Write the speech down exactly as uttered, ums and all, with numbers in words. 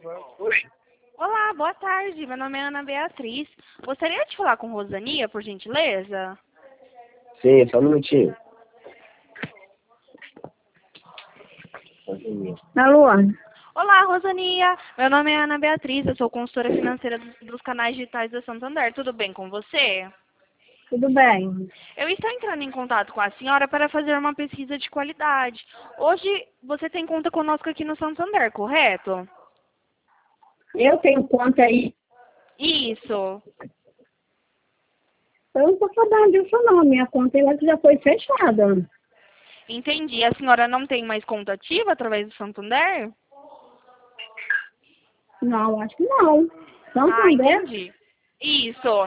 Oi. Olá, boa tarde. Meu nome é Ana Beatriz. Gostaria de falar com Rosania, por gentileza? Sim, só um minutinho. Alô? Olá, Rosania. Meu nome é Ana Beatriz. Eu sou consultora financeira dos, dos canais digitais da Santander. Tudo bem com você? Tudo bem? Eu estou entrando em contato com a senhora para fazer uma pesquisa de qualidade. Hoje você tem conta conosco aqui no Santander, correto? Eu tenho conta aí. Isso. Eu não estou sabendo disso não. Minha conta ela já foi fechada. Entendi. A senhora não tem mais conta ativa através do Santander? Não, acho que não. Ah, Santander? entendi. Isso.